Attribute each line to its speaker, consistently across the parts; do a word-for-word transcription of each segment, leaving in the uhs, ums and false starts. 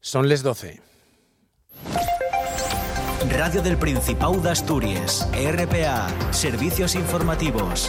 Speaker 1: Son les doce.
Speaker 2: Radio del Principado de Asturias, R P A, Servicios Informativos.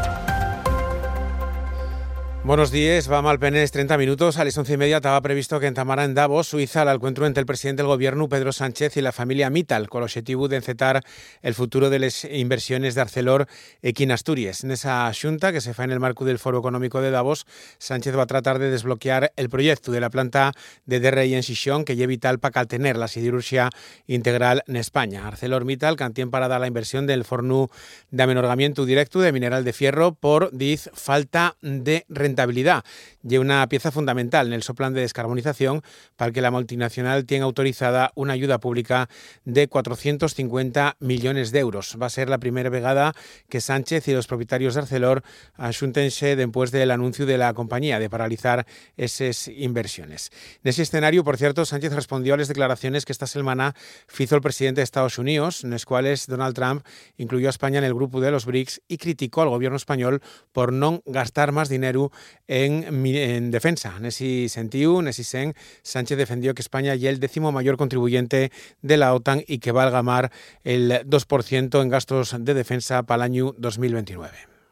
Speaker 1: Buenos días, va Malpenés, treinta minutos. A las once y media estaba previsto que entamara en Davos, Suiza, el encuentro entre el presidente del gobierno, Pedro Sánchez, y la familia Mittal, con el objetivo de encetar el futuro de las inversiones de Arcelor aquí en Asturias. En esa xunta, que se fa en el marco del Foro Económico de Davos, Sánchez va a tratar de desbloquear el proyecto de la planta de D R I en Xixón, que es vital para caltener la siderurgia integral en España. ArcelorMittal, que tiene parada la inversión del fornu de amenorgamiento directo de mineral de fierro por, diz, falta de rentabilidad. Rentabilidad y una pieza fundamental en el plan de descarbonización para que la multinacional tenga autorizada una ayuda pública de cuatrocientos cincuenta millones de euros. Va a ser la primera vegada que Sánchez y los propietarios de Arcelor axúntense después del anuncio de la compañía de paralizar esas inversiones. En ese escenario, por cierto, Sánchez respondió a las declaraciones que esta semana hizo el presidente de Estados Unidos, en las cuales Donald Trump incluyó a España en el grupo de los BRICS y criticó al gobierno español por no gastar más dinero En, en defensa. En ese sentido, en ese sen, Sánchez defendió que España es el décimo mayor contribuyente de la OTAN y que va a algamar el dos por ciento en gastos de defensa para el año dos mil veintinueve.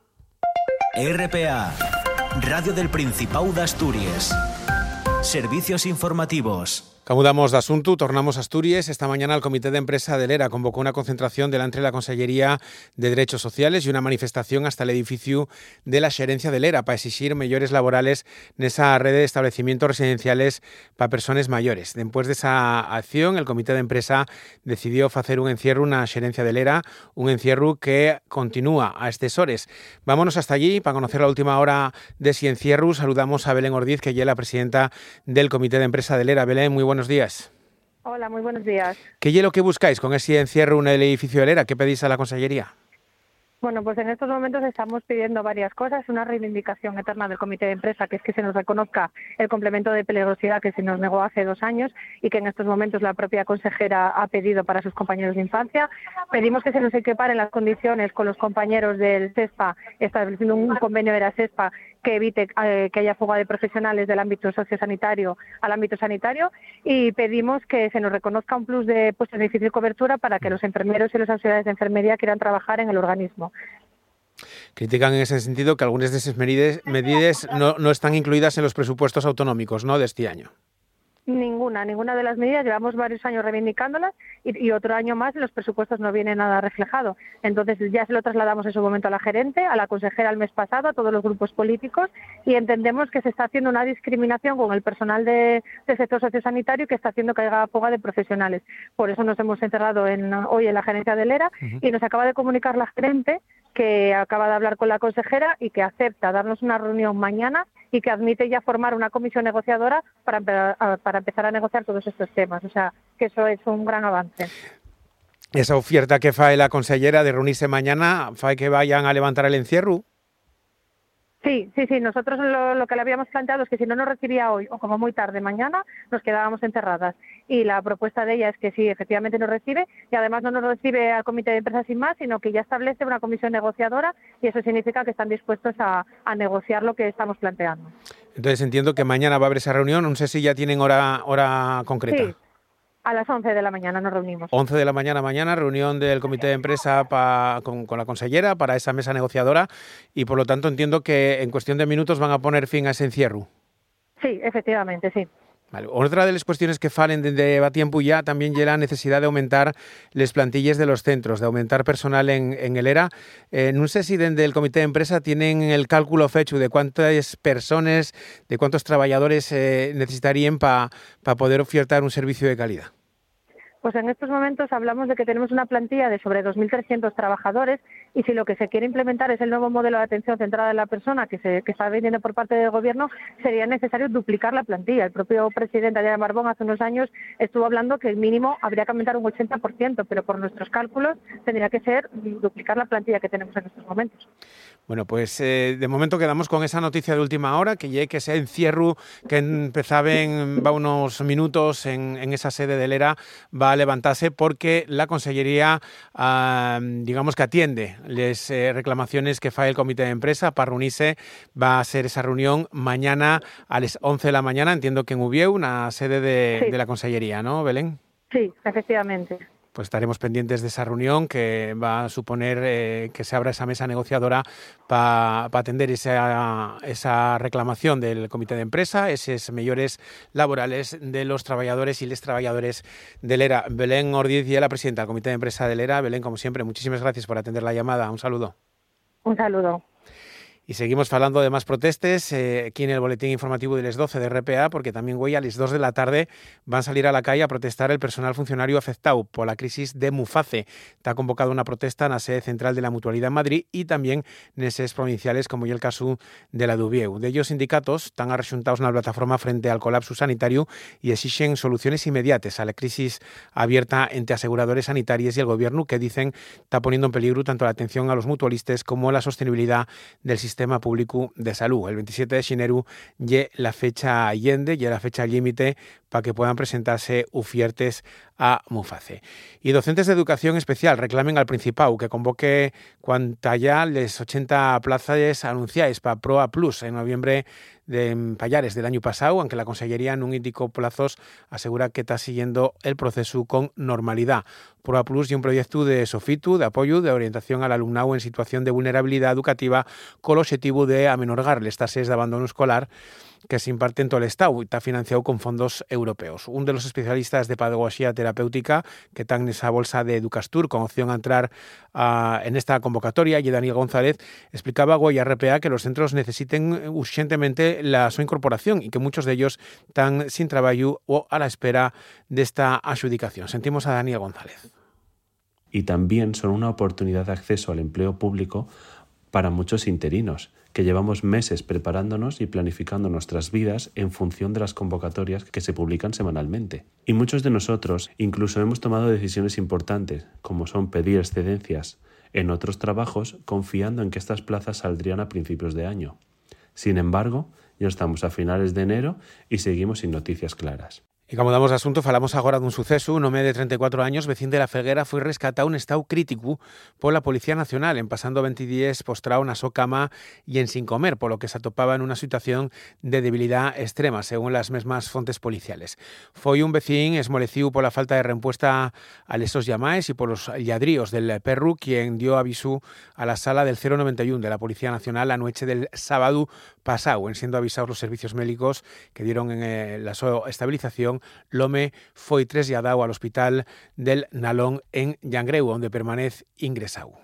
Speaker 2: R P A, Radio del Principado de Asturias. Servicios Informativos.
Speaker 1: Camudamos de asunto, tornamos a Asturias. Esta mañana el Comité de Empresa del ERA convocó una concentración delante de la Consellería de Derechos Sociales y una manifestación hasta el edificio de la Xerencia del ERA para exigir mejores laborales en esa red de establecimientos residenciales para personas mayores. Después de esa acción, el Comité de Empresa decidió hacer un encierro en la Xerencia del ERA, un encierro que continúa a estes hores. Vámonos hasta allí para conocer la última hora de ese encierro. Saludamos a Belén Ordiz, que es la presidenta del Comité de Empresa del ERA. Belén, muy buenos días.
Speaker 3: Hola, muy buenos días.
Speaker 1: ¿Qué es lo que buscáis con ese encierro en el edificio del ERA? ¿Qué pedís a la Consellería?
Speaker 3: Bueno, pues en estos momentos estamos pidiendo varias cosas. Una reivindicación eterna del Comité de Empresa, que es que se nos reconozca el complemento de peligrosidad que se nos negó hace dos años y que en estos momentos la propia consejera ha pedido para sus compañeros de infancia. Pedimos que se nos equiparen las condiciones con los compañeros del SESPA, estableciendo un convenio de la SESPA que evite eh, que haya fuga de profesionales del ámbito sociosanitario al ámbito sanitario, y pedimos que se nos reconozca un plus de puestos de difícil cobertura para que los enfermeros y los auxiliares de enfermería quieran trabajar en el organismo.
Speaker 1: Critican en ese sentido que algunas de esas medidas, medidas no, no están incluidas en los presupuestos autonómicos, ¿no?, de este año.
Speaker 3: Ninguna, ninguna de las medidas. Llevamos varios años reivindicándolas y, y otro año más en los presupuestos no viene nada reflejado. Entonces ya se lo trasladamos en su momento a la gerente, a la consejera el mes pasado, a todos los grupos políticos, y entendemos que se está haciendo una discriminación con el personal de, del sector sociosanitario que está haciendo que haya fuga de profesionales. Por eso nos hemos encerrado en, hoy en la gerencia del ERA uh-huh. y nos acaba de comunicar la gerente que acaba de hablar con la consejera y que acepta darnos una reunión mañana y que admite ya formar una comisión negociadora para, para empezar a negociar todos estos temas. O sea, que eso es un gran avance.
Speaker 1: Esa oferta que fae la consellera de reunirse mañana, fae que vayan a levantar el encierro.
Speaker 3: Sí, sí, sí. Nosotros lo, lo que le habíamos planteado es que si no nos recibía hoy o como muy tarde mañana, nos quedábamos encerradas. Y la propuesta de ella es que sí, efectivamente nos recibe, y además no nos recibe al Comité de Empresa sin más, sino que ya establece una comisión negociadora, y eso significa que están dispuestos a, a negociar lo que estamos planteando.
Speaker 1: Entonces entiendo que mañana va a haber esa reunión. No sé si ya tienen hora, hora concreta.
Speaker 3: Sí. A las once de la mañana nos reunimos.
Speaker 1: once de la mañana mañana, reunión del Comité de Empresa pa, con, con la consellera para esa mesa negociadora, y por lo tanto entiendo que en cuestión de minutos van a poner fin a ese encierro.
Speaker 3: Sí, efectivamente, sí.
Speaker 1: Vale. Otra de las cuestiones que falen desde va tiempo ya también es la necesidad de aumentar las plantillas de los centros, de aumentar personal en, en el ERA. Eh, no sé si desde el Comité de Empresa tienen el cálculo fecho de cuántas personas, de cuántos trabajadores eh, necesitarían para pa poder ofertar un servicio de calidad.
Speaker 3: Pues en estos momentos hablamos de que tenemos una plantilla de sobre dos mil trescientos trabajadores, y si lo que se quiere implementar es el nuevo modelo de atención centrada en la persona que se que está vendiendo por parte del Gobierno, sería necesario duplicar la plantilla. El propio presidente Adrián Barbón hace unos años estuvo hablando que el mínimo habría que aumentar un ochenta por ciento, pero por nuestros cálculos tendría que ser duplicar la plantilla que tenemos en estos momentos.
Speaker 1: Bueno, pues eh, de momento quedamos con esa noticia de última hora, que llegue que ese encierro que empezaba en va unos minutos en, en esa sede del ERA va a levantarse porque la Consellería, uh, digamos que atiende las eh, reclamaciones que fa el comité de empresa para reunirse. Va a ser esa reunión mañana a las once de la mañana, entiendo que en Ubieu, una sede de,
Speaker 3: Sí.
Speaker 1: de la Consellería, ¿no, Belén?
Speaker 3: Sí, efectivamente.
Speaker 1: Pues estaremos pendientes de esa reunión que va a suponer eh, que se abra esa mesa negociadora para pa atender esa, esa reclamación del comité de empresa, esos mejores laborales de los trabajadores y les trabajadores del E R A. Belén Ordiz, y la presidenta del comité de empresa del E R A. Belén, como siempre, muchísimas gracias por atender la llamada. Un saludo.
Speaker 3: Un saludo.
Speaker 1: Y seguimos hablando de más protestes eh, aquí en el boletín informativo de las doce de R P A, porque también hoy a las dos de la tarde van a salir a la calle a protestar el personal funcionario afectado por la crisis de Muface. Está convocada una protesta en la sede central de la Mutualidad en Madrid y también en sedes provinciales como el caso de la d'Ubieu. De ellos sindicatos están arrexuntados en la plataforma frente al colapso sanitario y exigen soluciones inmediatas a la crisis abierta entre aseguradores sanitarios y el gobierno, que dicen está poniendo en peligro tanto la atención a los mutualistas como la sostenibilidad del sistema Sistema Público de Salud. El veintisiete de xineru ye la fecha allende, ye la fecha límite para que puedan presentarse ufiertes a Muface. Y docentes de educación especial reclamen al Principau que convoque cuanta ya les ochenta plazas anunciadas para Proa Plus en noviembre de Pallares del año pasado, aunque la Consellería no indicó plazos, asegura que está siguiendo el proceso con normalidad. Proa Plus y un proyecto de Sofitu, de apoyo, de orientación al alumnado en situación de vulnerabilidad educativa con el objetivo de amenorgar las tasas de abandono escolar que se imparte en todo el Estado y está financiado con fondos europeos. Un de los especialistas de pedagogía terapéutica que están en esa bolsa de Educastur con opción a entrar uh, en esta convocatoria, y Daniel González explicaba a R P A que los centros necesiten urgentemente la su incorporación y que muchos de ellos están sin trabajo o a la espera de esta adjudicación. Sentimos a Daniel González.
Speaker 4: Y también son una oportunidad de acceso al empleo público para muchos interinos, que llevamos meses preparándonos y planificando nuestras vidas en función de las convocatorias que se publican semanalmente. Y muchos de nosotros incluso hemos tomado decisiones importantes, como son pedir excedencias en otros trabajos, confiando en que estas plazas saldrían a principios de año. Sin embargo, ya estamos a finales de enero y seguimos sin noticias claras.
Speaker 1: Y como damos asunto, falamos agora dun suceso. Un home de treinta y cuatro años, vecín de la Felguera, foi rescatado en estado crítico pola Policía Nacional, en pasando veinte días postrado na súa cama y en sin comer, polo que se atopaba en unha situación de debilidad extrema, según las mesmas fontes policiales. Foi un vecín esmolecido pola falta de respuesta a esos llamaes y polos lladríos del perru, quien dio aviso a la sala del cero noventa y uno de la Policía Nacional la noche del sábado pasado, en siendo avisados los servicios médicos que dieron en eh, la súa estabilización. L'home foi trasladado al hospital del Nalón en Llangreu, donde permanece ingresado.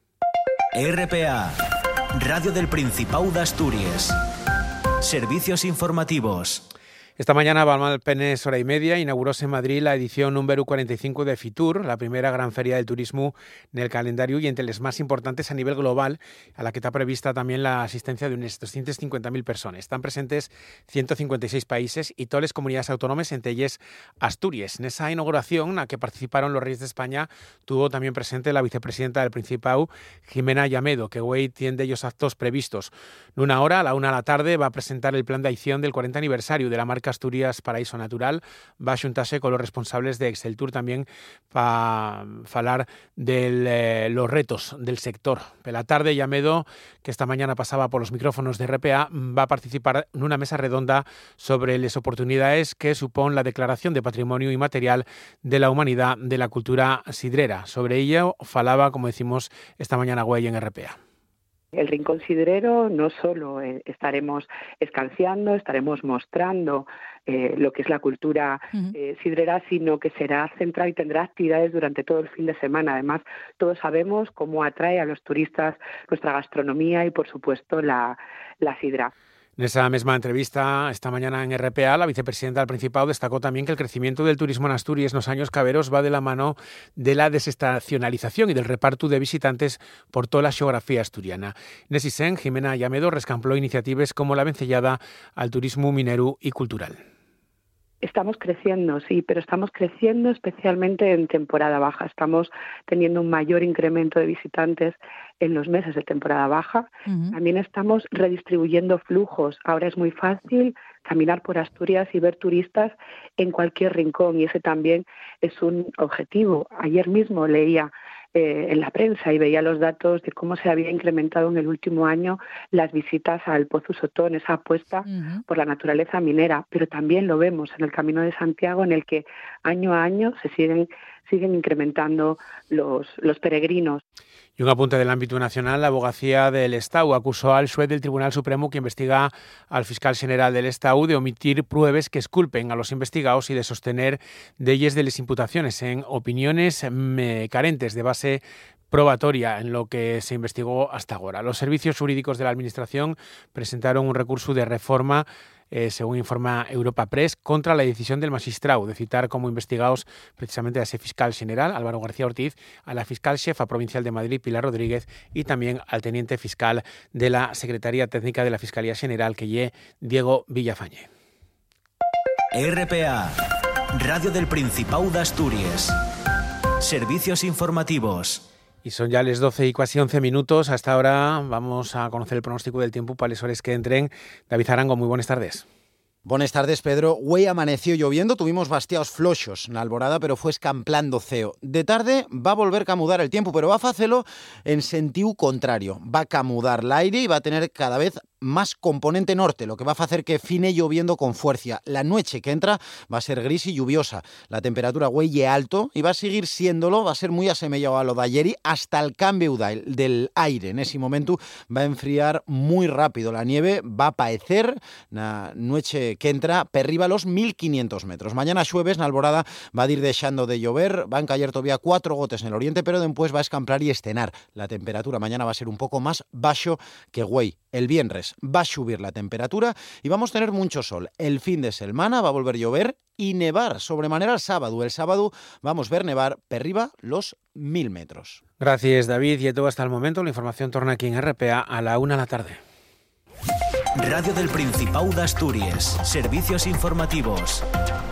Speaker 2: R P A, Radio del Principado de Asturias. Servicios informativos.
Speaker 1: Esta mañana, Valmalpenes, hora y media, inauguróse en Madrid la edición número cuarenta y cinco de Fitur, la primera gran feria del turismo en el calendario y entre las más importantes a nivel global, a la que está prevista también la asistencia de unas doscientas cincuenta mil personas. Están presentes ciento cincuenta y seis países y todas las comunidades autónomas, entre ellas Asturias. En esa inauguración, en la que participaron los reyes de España, tuvo también presente la vicepresidenta del Principado, Jimena Llamedo, que hoy tiene ellos actos previstos. En una hora, a la una de la tarde, va a presentar el plan de acción del cuarenta aniversario de la marca Asturias Paraíso Natural. Va a xuntarse con los responsables de Exceltur también para hablar de eh, los retos del sector. Por la tarde, Llamedo, que esta mañana pasaba por los micrófonos de R P A, va a participar en una mesa redonda sobre las oportunidades que supone la Declaración de Patrimonio Inmaterial de la Humanidad de la Cultura Sidrera. Sobre ello falaba, como decimos, esta mañana güey en R P A.
Speaker 5: El Rincón Sidrero no solo eh, estaremos escanciando, estaremos mostrando eh, lo que es la cultura eh, sidrera, sino que será central y tendrá actividades durante todo el fin de semana. Además, todos sabemos cómo atrae a los turistas nuestra gastronomía y, por supuesto, la, la sidra.
Speaker 1: En esa misma entrevista, esta mañana en R P A, la vicepresidenta del Principado destacó también que el crecimiento del turismo en Asturias en los años caberos va de la mano de la desestacionalización y del reparto de visitantes por toda la geografía asturiana. Nesisen, Jimena Llamedo rescampló iniciativas como la vencellada al turismo minero y cultural.
Speaker 5: Estamos creciendo, sí, pero estamos creciendo especialmente en temporada baja. Estamos teniendo un mayor incremento de visitantes en los meses de temporada baja. Uh-huh. También estamos redistribuyendo flujos. Ahora es muy fácil caminar por Asturias y ver turistas en cualquier rincón, y ese también es un objetivo. Ayer mismo leía eh, en la prensa y veía los datos de cómo se había incrementado en el último año las visitas al Pozo Sotón, esa apuesta uh-huh. por la naturaleza minera, pero también lo vemos en el Camino de Santiago, en el que año a año se siguen siguen incrementando los, los peregrinos.
Speaker 1: Y un apunte del ámbito nacional, la abogacía del Estado acusó al juez del Tribunal Supremo que investiga al fiscal general del Estado de omitir pruebas que esculpen a los investigados y de sostener delles de las imputaciones en opiniones me, carentes de base probatoria en lo que se investigó hasta ahora. Los servicios jurídicos de la Administración presentaron un recurso de reforma Eh, según informa Europa Press, contra la decisión del magistrado de citar como investigados precisamente a ese fiscal general, Álvaro García Ortiz, a la fiscal jefa provincial de Madrid, Pilar Rodríguez, y también al teniente fiscal de la Secretaría Técnica de la Fiscalía General, que lle Diego Villafañe.
Speaker 2: R P A, Radio del Principado de Asturias. Servicios informativos.
Speaker 1: Y son ya las doce y casi once minutos. Hasta ahora vamos a conocer el pronóstico del tiempo para las horas que entren. David Arango, muy buenas tardes.
Speaker 6: Buenas tardes, Pedro. Güey amaneció lloviendo, tuvimos bastiaos floxos na alborada, pero fue escamplando ceo. De tarde va a volver a camudar el tiempo, pero va a facelo en sentido contrario. Va a camudar el aire y va a tener cada vez más componente norte, lo que va a hacer que fine lloviendo con fuerza. La noche que entra va a ser gris y lluviosa. La temperatura huelle alto y va a seguir siéndolo, va a ser muy asemejado a lo de ayer hasta el cambio del aire. En ese momento va a enfriar muy rápido. La nieve va a paecer la noche que entra perriba los mil quinientos metros. Mañana jueves, na alborada, va a ir dejando de llover, van a caer todavía cuatro gotes en el oriente, pero después va a escamplar y estenar. La temperatura mañana va a ser un poco más bajo que güey. El viernes va a subir la temperatura y vamos a tener mucho sol. El fin de semana va a volver a llover y nevar sobremanera el sábado. El sábado vamos a ver nevar perriba los mil metros.
Speaker 1: Gracias, David. Y todo hasta el momento. La información torna aquí en R P A a la una de la tarde.
Speaker 2: Radio del Principado de Asturias. Servicios informativos.